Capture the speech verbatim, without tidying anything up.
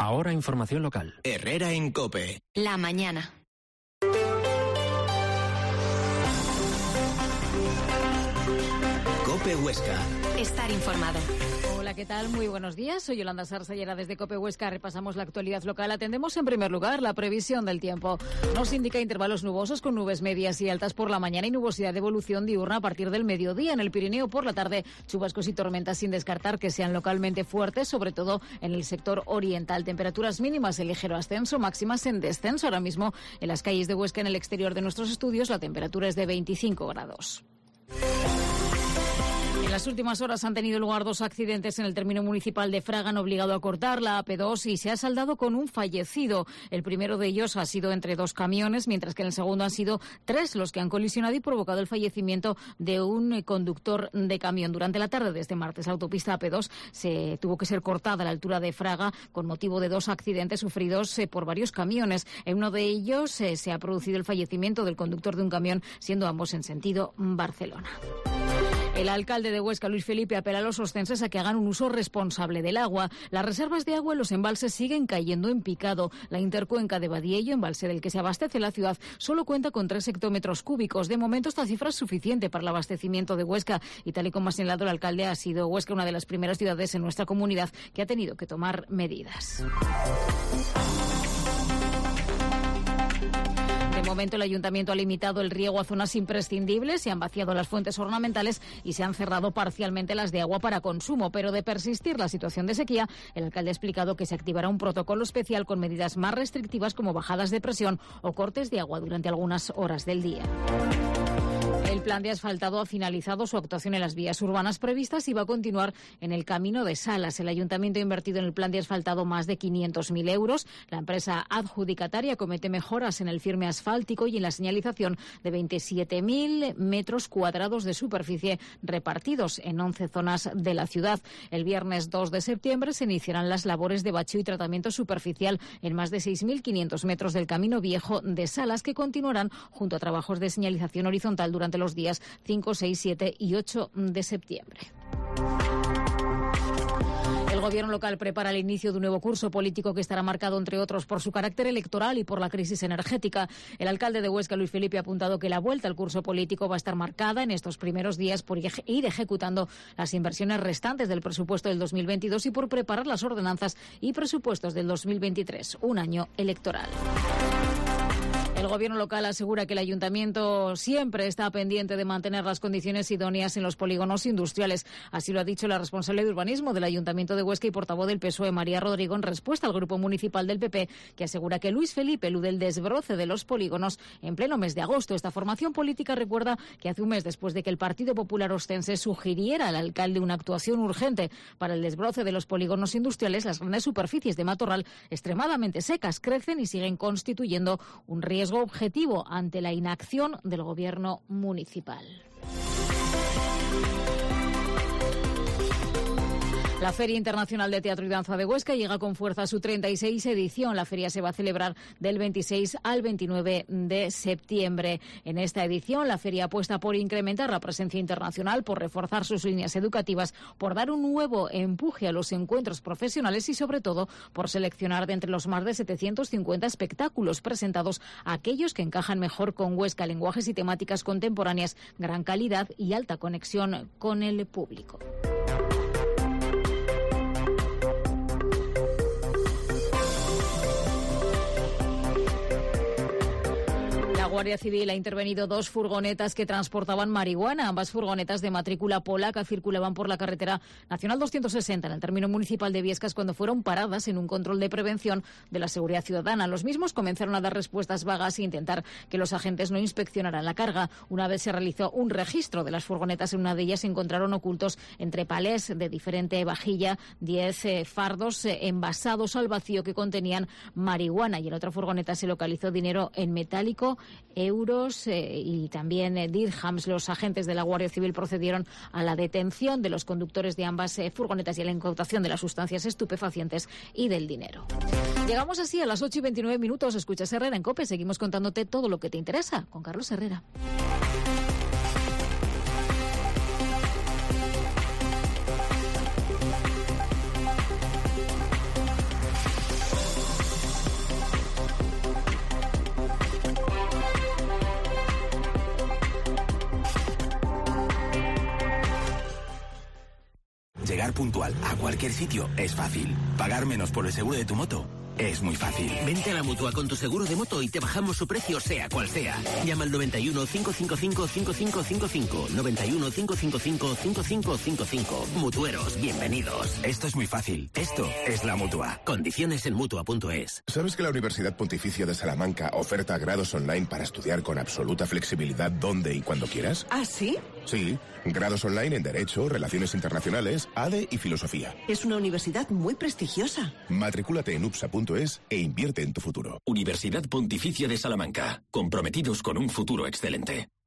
Ahora información local. Herrera en COPE. La mañana. COPE Huesca. Estar informado. Hola, ¿qué tal? Muy buenos días. Soy Yolanda Sarsellera desde COPE Huesca. Repasamos la actualidad local. Atendemos en primer lugar la previsión del tiempo. Nos indica intervalos nubosos con nubes medias y altas por la mañana y nubosidad de evolución diurna a partir del mediodía. En el Pirineo por la tarde, chubascos y tormentas sin descartar que sean localmente fuertes, sobre todo en el sector oriental. Temperaturas mínimas en ligero ascenso, máximas en descenso. Ahora mismo en las calles de Huesca, en el exterior de nuestros estudios, la temperatura es de veinticinco grados. En las últimas horas han tenido lugar dos accidentes en el término municipal de Fraga, han obligado a cortar la A P dos y se ha saldado con un fallecido. El primero de ellos ha sido entre dos camiones, mientras que en el segundo han sido tres los que han colisionado y provocado el fallecimiento de un conductor de camión. Durante la tarde de este martes, la autopista A P dos se tuvo que ser cortada a la altura de Fraga con motivo de dos accidentes sufridos eh, por varios camiones. En uno de ellos eh, se ha producido el fallecimiento del conductor de un camión, siendo ambos en sentido Barcelona. El alcalde de Huesca, Luis Felipe, apela a los oscenses a que hagan un uso responsable del agua. Las reservas de agua en los embalses siguen cayendo en picado. La intercuenca de Badiello, embalse del que se abastece la ciudad, solo cuenta con tres hectómetros cúbicos. De momento esta cifra es suficiente para el abastecimiento de Huesca y, tal y como ha señalado el alcalde, ha sido Huesca una de las primeras ciudades en nuestra comunidad que ha tenido que tomar medidas. De momento, el ayuntamiento ha limitado el riego a zonas imprescindibles, se han vaciado las fuentes ornamentales y se han cerrado parcialmente las de agua para consumo. Pero de persistir la situación de sequía, el alcalde ha explicado que se activará un protocolo especial con medidas más restrictivas como bajadas de presión o cortes de agua durante algunas horas del día. El plan de asfaltado ha finalizado su actuación en las vías urbanas previstas y va a continuar en el camino de Salas. El ayuntamiento ha invertido en el plan de asfaltado más de quinientos mil euros. La empresa adjudicataria comete mejoras en el firme asfáltico y en la señalización de veintisiete mil metros cuadrados de superficie repartidos en once zonas de la ciudad. El viernes dos de septiembre se iniciarán las labores de bacheo y tratamiento superficial en más de seis mil quinientos metros del camino viejo de Salas, que continuarán junto a trabajos de señalización horizontal durante los días cinco, seis, siete y ocho de septiembre. El gobierno local prepara el inicio de un nuevo curso político que estará marcado, entre otros, por su carácter electoral y por la crisis energética. El alcalde de Huesca, Luis Felipe, ha apuntado que la vuelta al curso político va a estar marcada en estos primeros días por ir ejecutando las inversiones restantes del presupuesto del dos mil veintidós y por preparar las ordenanzas y presupuestos del dos mil veintitrés, un año electoral. El gobierno local asegura que el ayuntamiento siempre está pendiente de mantener las condiciones idóneas en los polígonos industriales. Así lo ha dicho la responsable de urbanismo del ayuntamiento de Huesca y portavoz del P S O E, María Rodrigo, en respuesta al grupo municipal del P P, que asegura que Luis Felipe elude el desbroce de los polígonos en pleno mes de agosto. Esta formación política recuerda que hace un mes, después de que el Partido Popular Ostense sugiriera al alcalde una actuación urgente para el desbroce de los polígonos industriales, las grandes superficies de matorral extremadamente secas crecen y siguen constituyendo un riesgo objetivo ante la inacción del gobierno municipal. La Feria Internacional de Teatro y Danza de Huesca llega con fuerza a su treinta y seis edición. La feria se va a celebrar del veintiséis al veintinueve de septiembre. En esta edición, la feria apuesta por incrementar la presencia internacional, por reforzar sus líneas educativas, por dar un nuevo empuje a los encuentros profesionales y, sobre todo, por seleccionar de entre los más de setecientos cincuenta espectáculos presentados a aquellos que encajan mejor con Huesca, lenguajes y temáticas contemporáneas, gran calidad y alta conexión con el público. La Guardia Civil ha intervenido dos furgonetas que transportaban marihuana. Ambas furgonetas de matrícula polaca circulaban por la carretera nacional doscientos sesenta en el término municipal de Viescas cuando fueron paradas en un control de prevención de la seguridad ciudadana. Los mismos comenzaron a dar respuestas vagas e intentar que los agentes no inspeccionaran la carga. Una vez se realizó un registro de las furgonetas, en una de ellas se encontraron ocultos entre palés de diferente vajilla diez eh, fardos eh, envasados al vacío que contenían marihuana, y en otra furgoneta se localizó dinero en metálico, euros eh, y también eh, dirhams. Los agentes de la Guardia Civil procedieron a la detención de los conductores de ambas eh, furgonetas y a la incautación de las sustancias estupefacientes y del dinero. Llegamos así a las ocho y veintinueve minutos. Escuchas Herrera en COPE. Seguimos contándote todo lo que te interesa con Carlos Herrera. Llegar puntual a cualquier sitio es fácil. Pagar menos por el seguro de tu moto es muy fácil. Vente a la Mutua con tu seguro de moto y te bajamos su precio sea cual sea. Llama al noventa y uno, cinco cinco cinco, cinco cinco cinco cinco. noventa y uno, cinco cinco cinco, cinco cinco cinco cinco. Mutueros, bienvenidos. Esto es muy fácil. Esto es la Mutua. Condiciones en Mutua punto es. ¿Sabes que la Universidad Pontificia de Salamanca oferta grados online para estudiar con absoluta flexibilidad donde y cuando quieras? ¿Ah, sí? Sí, grados online en Derecho, Relaciones Internacionales, A D E y Filosofía. Es una universidad muy prestigiosa. Matricúlate en U P S A punto es e invierte en tu futuro. Universidad Pontificia de Salamanca. Comprometidos con un futuro excelente.